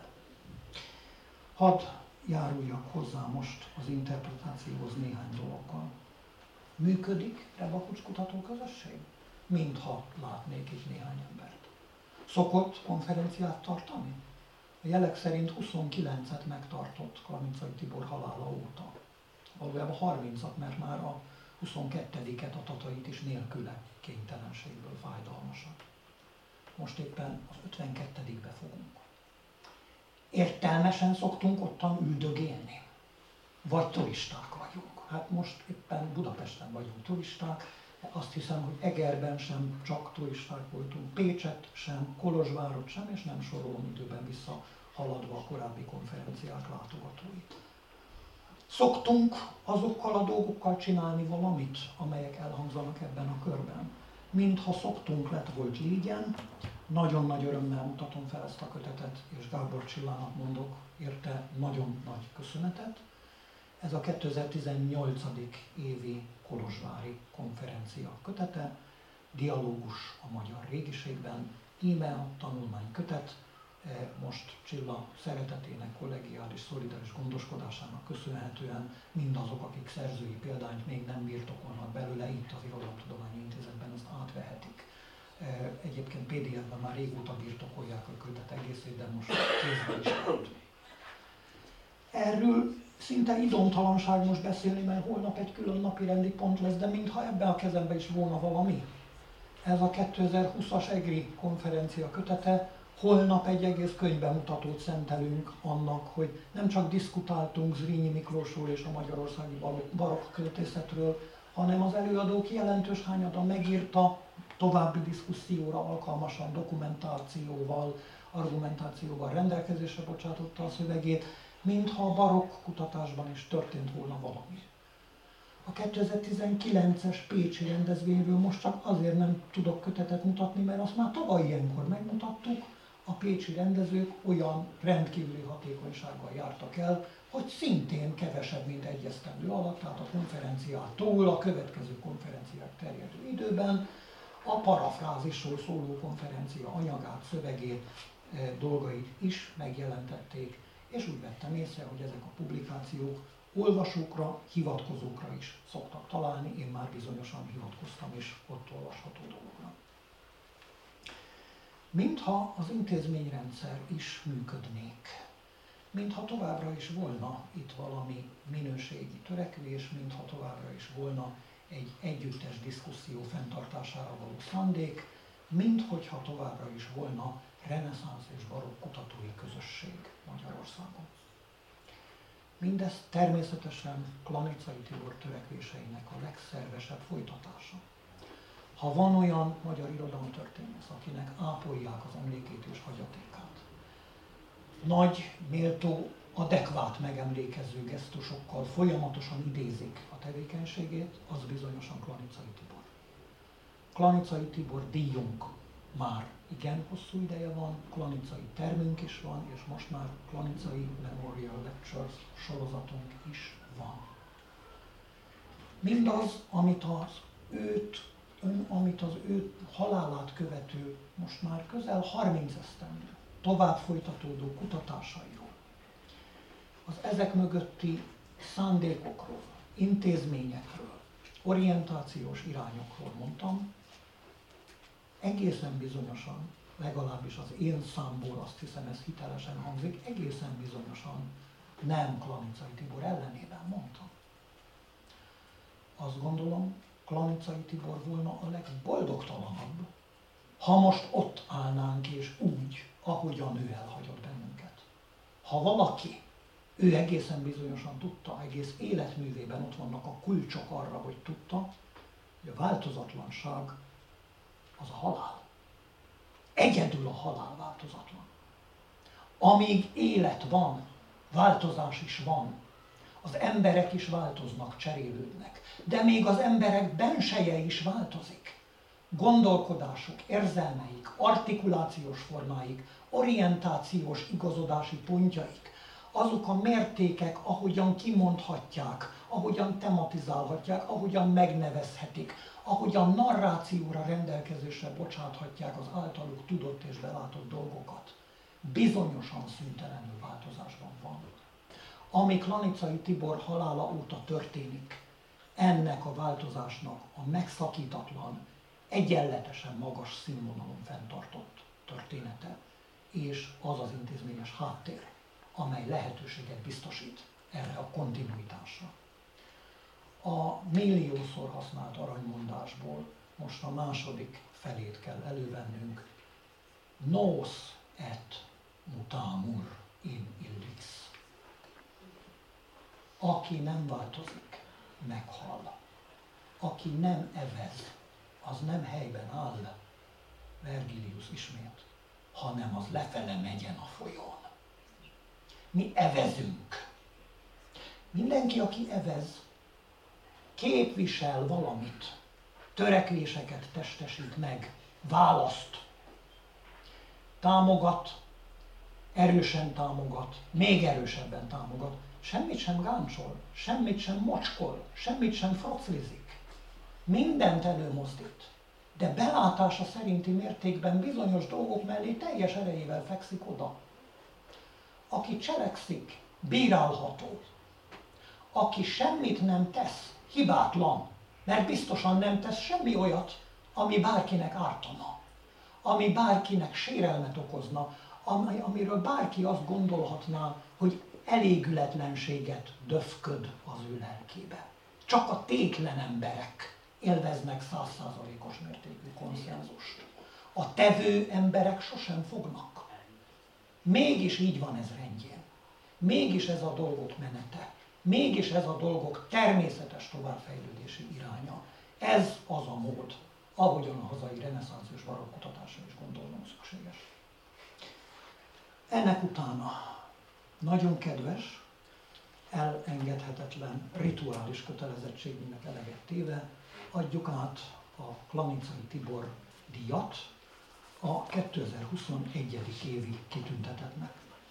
Hadd járuljak hozzá most az interpretációhoz néhány dologgal. Működik Rebakucs kutatóközösség? Mintha látnék itt néhány embert. Szokott konferenciát tartani? A jelek szerint 29-et megtartott Karmincai Tibor halála óta. Valójában 30-at, mert már a 22-et, a tatait is nélküle kénytelenségből fájdalmasat. Most éppen az 52-be fogunk. Értelmesen szoktunk ottan üldögélni. Vagy turisták vagyunk. Hát most éppen Budapesten vagyunk turisták, azt hiszem, hogy Egerben sem csak turisták voltunk, Pécset sem, Kolozsvárot sem, és nem sorolom időben vissza haladva a korábbi konferenciák látogatóit. Szoktunk azokkal a dolgokkal csinálni valamit, amelyek elhangzanak ebben a körben. Mintha szoktunk, lett volt légyen, nagyon nagy örömmel mutatom fel ezt a kötetet, és Gábor Csillának mondok érte nagyon nagy köszönetet. Ez a 2018. évi kolozsvári konferencia kötete, Dialógus a magyar régiségben, íme a tanulmánykötet. Most Csilla szeretetének, kollegiális, szolidáris gondoskodásának köszönhetően mindazok, akik szerzői példányt még nem birtokolnak belőle, itt az Irodalomtudományi Intézetben ezt átvehetik. Egyébként PDF-ben már régóta birtokolják a kötet egészét, de most kézben is lehet. Erről szinte idomtalanság most beszélni, mert holnap egy külön napi rendi pont lesz, de mintha ebben a kezemben is volna valami. Ez a 2020-as EGRI konferencia kötete, holnap egy egész könyvbemutatót szentelünk annak, hogy nem csak diskutáltunk Zrínyi Miklósról és a magyarországi barokk költészetről, hanem az előadók jelentős hányada megírta, további diszkuszióra alkalmasan dokumentációval, argumentációval rendelkezésre bocsátotta a szövegét, mintha a barokk kutatásban is történt volna valami. A 2019-es pécsi rendezvényről most csak azért nem tudok kötetet mutatni, mert azt már tavaly ilyenkor megmutattuk, a pécsi rendezők olyan rendkívüli hatékonysággal jártak el, hogy szintén kevesebb, mint egy esztendő alatt, tehát a konferenciától a következő konferenciák terjedő időben a parafrázisról szóló konferencia anyagát, szövegét, dolgait is megjelentették, és úgy vettem észre, hogy ezek a publikációk olvasókra, hivatkozókra is szoktak találni, én már bizonyosan hivatkoztam is ott olvasható dolgokra. Mintha az intézményrendszer is működnék, mintha továbbra is volna itt valami minőségi törekvés, mintha továbbra is volna egy együttes diszkuszió fenntartására való szándék, minthogyha továbbra is volna reneszánsz és barokk kutatói közösség Magyarországon. Mindez természetesen Klanicai Tibor törekvéseinek a legszervesebb folytatása. Ha van olyan magyar irodalomtörténész, akinek ápolják az emlékét és hagyatékát, nagy, méltó, adekvát megemlékező gesztusokkal folyamatosan idézik a tevékenységét, az bizonyosan Klanicai Tibor. Klanicai Tibor díjunk már igen hosszú ideje van, klanicai termünk is van, és most már Klanicai Memorial Lectures sorozatunk is van. Mindaz, amit az ő halálát követő, most már közel 30 esztendő tovább folytatódó kutatásairól, az ezek mögötti szándékokról, intézményekről, orientációs irányokról mondtam, egészen bizonyosan, legalábbis az én számból azt hiszem ez hitelesen hangzik, egészen bizonyosan nem Klanicai Tibor ellenében mondtam. Azt gondolom, Klanicai Tibor volna a legboldogtalanabb, ha most ott állnánk és úgy, ahogyan ő elhagyott bennünket. Ha valaki, ő egészen bizonyosan tudta, egész életművében ott vannak a kulcsok arra, hogy tudta, hogy a változatlanság az a halál. Egyedül a halál változatlan. Amíg élet van, változás is van. Az emberek is változnak, cserélődnek. De még az emberek benseje is változik. Gondolkodásuk, érzelmeik, artikulációs formáik, orientációs igazodási pontjaik, azok a mértékek, ahogyan kimondhatják, ahogyan tematizálhatják, ahogyan megnevezhetik, ahogyan narrációra rendelkezésre bocsáthatják az általuk tudott és belátott dolgokat, bizonyosan szüntelenül változásban van. Ami Klanicai Tibor halála óta történik, ennek a változásnak a megszakítatlan, egyenletesen magas színvonalon fenntartott története, és az az intézményes háttér, amely lehetőséget biztosít erre a kontinuitásra. A milliószor használt aranymondásból most a második felét kell elővennünk. Nos et mutamur in illis. Aki nem változik, meghal. Aki nem evez, az nem helyben áll, Vergilius ismét, hanem az lefele megyen a folyón. Mi evezünk. Mindenki, aki evez, képvisel valamit, törekvéseket testesít meg, választ, támogat, erősen támogat, még erősebben támogat, semmit sem gáncsol, semmit sem mocskol, semmit sem froclizik. Mindent előmozdít, de belátása szerinti mértékben bizonyos dolgok mellé teljes erejével fekszik oda. Aki cselekszik, bírálható. Aki semmit nem tesz, hibátlan, mert biztosan nem tesz semmi olyat, ami bárkinek ártana, ami bárkinek sérelmet okozna, amiről bárki azt gondolhatná, hogy elégületlenséget döfköd az ő lelkébe. Csak a tétlen emberek élveznek 100%-os mértékű konszenzust. A tevő emberek sosem fognak. Mégis így van ez rendjén. Mégis ez a dolgok menete. Mégis ez a dolgok természetes továbbfejlődési iránya. Ez az a mód, ahogyan a hazai reneszánsz és barokk kutatásra is gondolnom szükséges. Ennek utána nagyon kedves, elengedhetetlen rituális kötelezettségünknek eleget téve adjuk át a Klanicai Tibor díjat a 2021. évi kitüntetettnek.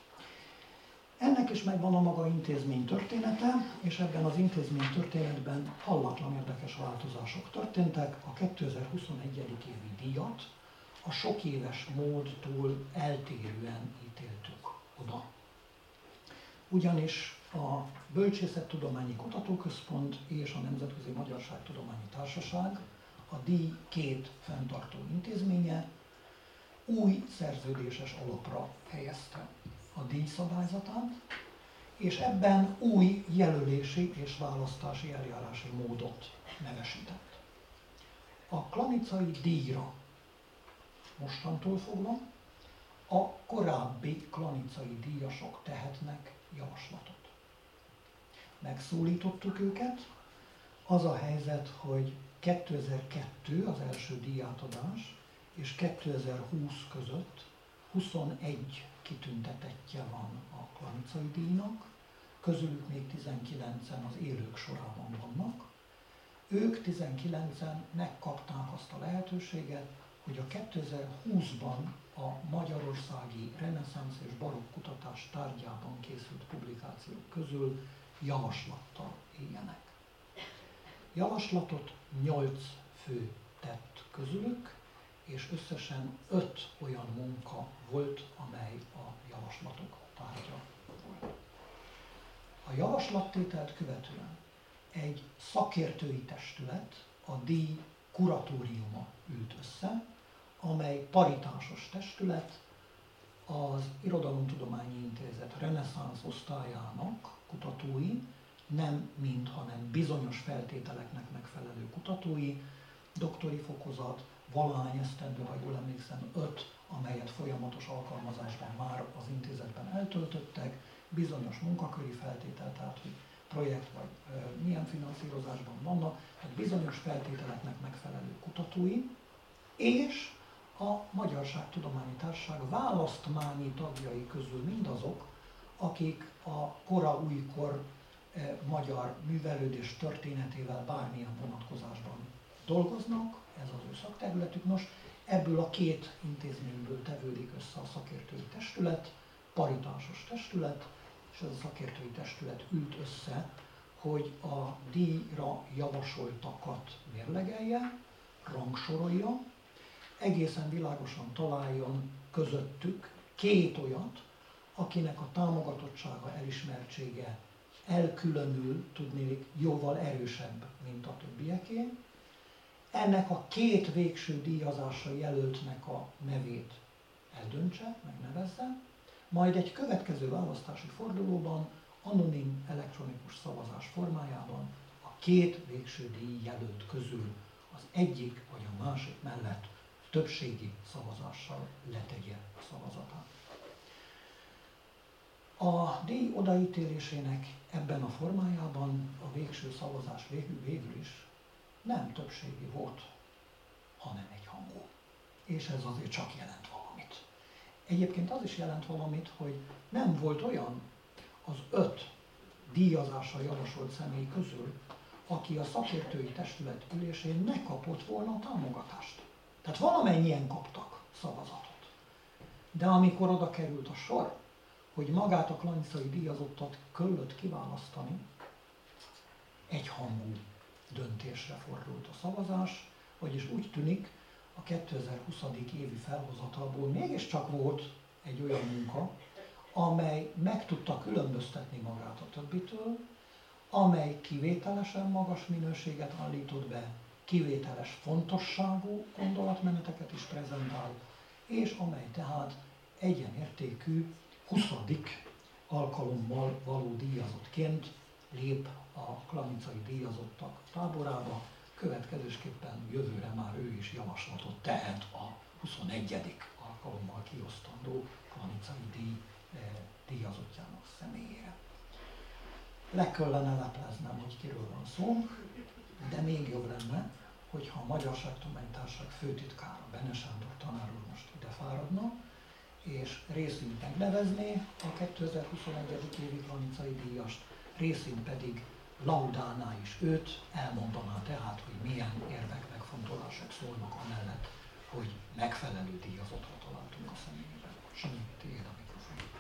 Ennek is megvan a maga intézmény története, és ebben az intézmény történetben hallatlan érdekes változások történtek. A 2021. évi díjat a sok éves módtól eltérően ítéltük oda. Ugyanis a Bölcsészettudományi Kutatóközpont és a Nemzetközi Magyarságtudományi Társaság, a díj két fenntartó intézménye, új szerződéses alapra helyezte a díjszabályzatát, és ebben új jelölési és választási eljárási módot nevesített. A Klanicai díjra mostantól fogva a korábbi klanicai díjasok tehetnek javaslatot. Megszólítottuk őket, az a helyzet, hogy 2002 az első díjátadás, és 2020 között 21 kitüntetettje van a Klanicai díjnak, közülük még 19-en az élők sorában vannak. Ők 19-en megkapták azt a lehetőséget, hogy a 2020-ban a magyarországi reneszánsz és barokk kutatás tárgyában készült publikációk közül javaslattal éljenek. Javaslatot 8 fő tett közülük, és összesen 5 olyan munka volt, amely a javaslatok tárgya volt. A javaslattételt követően egy szakértői testület, a díj kuratóriuma ült össze, amely paritásos testület, az Irodalomtudományi Intézet reneszánsz osztályának kutatói, nem mind, hanem bizonyos feltételeknek megfelelő kutatói, doktori fokozat, valahány esztendő, ha jól emlékszem, 5, amelyet folyamatos alkalmazásban már az intézetben eltöltöttek, bizonyos munkaköri feltétel, tehát hogy projekt vagy milyen finanszírozásban vannak, tehát bizonyos feltételeknek megfelelő kutatói, és a Magyarságtudományi Társaság választmányi tagjai közül mindazok, akik a kora-újkor magyar művelődés történetével bármilyen vonatkozásban dolgoznak, ez az ő szakterületük. Nos, ebből a két intézményből tevődik össze a szakértői testület, paritásos testület, és ez a szakértői testület ült össze, hogy a díjra javasoltakat mérlegelje, rangsorolja, egészen világosan találjon közöttük 2 olyat, akinek a támogatottsága, elismertsége elkülönül, tudnék, jóval erősebb, mint a többieké. Ennek a 2 végső díjazásra jelöltnek a nevét eldöntse, megnevezze, majd egy következő választási fordulóban anonim elektronikus szavazás formájában a 2 végső díj jelölt közül az egyik vagy a másik mellett többségi szavazással letegye a szavazatát. A díj odaítélésének ebben a formájában a végső szavazás végül is nem többségi volt, hanem egyhangú. És ez azért csak jelent valamit. Egyébként az is jelent valamit, hogy nem volt olyan az 5 díjazásra javasolt személy közül, aki a szakértői testület ülésén megkapott volna a támogatást. Tehát valamennyien kaptak szavazatot. De amikor oda került a sor, hogy magát a klanicai díjazottat kellett kiválasztani, egyhangú döntésre fordult a szavazás, vagyis úgy tűnik, a 2020. évi felhozatalból mégiscsak volt egy olyan munka, amely meg tudta különböztetni magát a többitől, amely kivételesen magas minőséget állított be, kivételes fontosságú gondolatmeneteket is prezentál, és amely tehát egyenértékű 20. alkalommal való díjazottként lép a klanicai díjazottak táborába, következésképpen jövőre már ő is javaslatot tehet a 21. alkalommal kiosztandó klanicai díj díjazottjának személyére. Le kellene lepleznem, hogy kiről van szó, de még jobb lenne, hogyha a Magyarságtudománytársaság főtitkára, Bene Sándor tanár úr most ide fáradna, és részint megnevezné a 2021. évi klanicai díjast, részint pedig laudálná is őt, elmondaná tehát, hogy milyen érvek, megfontolások szólnak amellett, hogy megfelelő díjazatra találtunk a személyében. Semmi tiéd a mikrofon.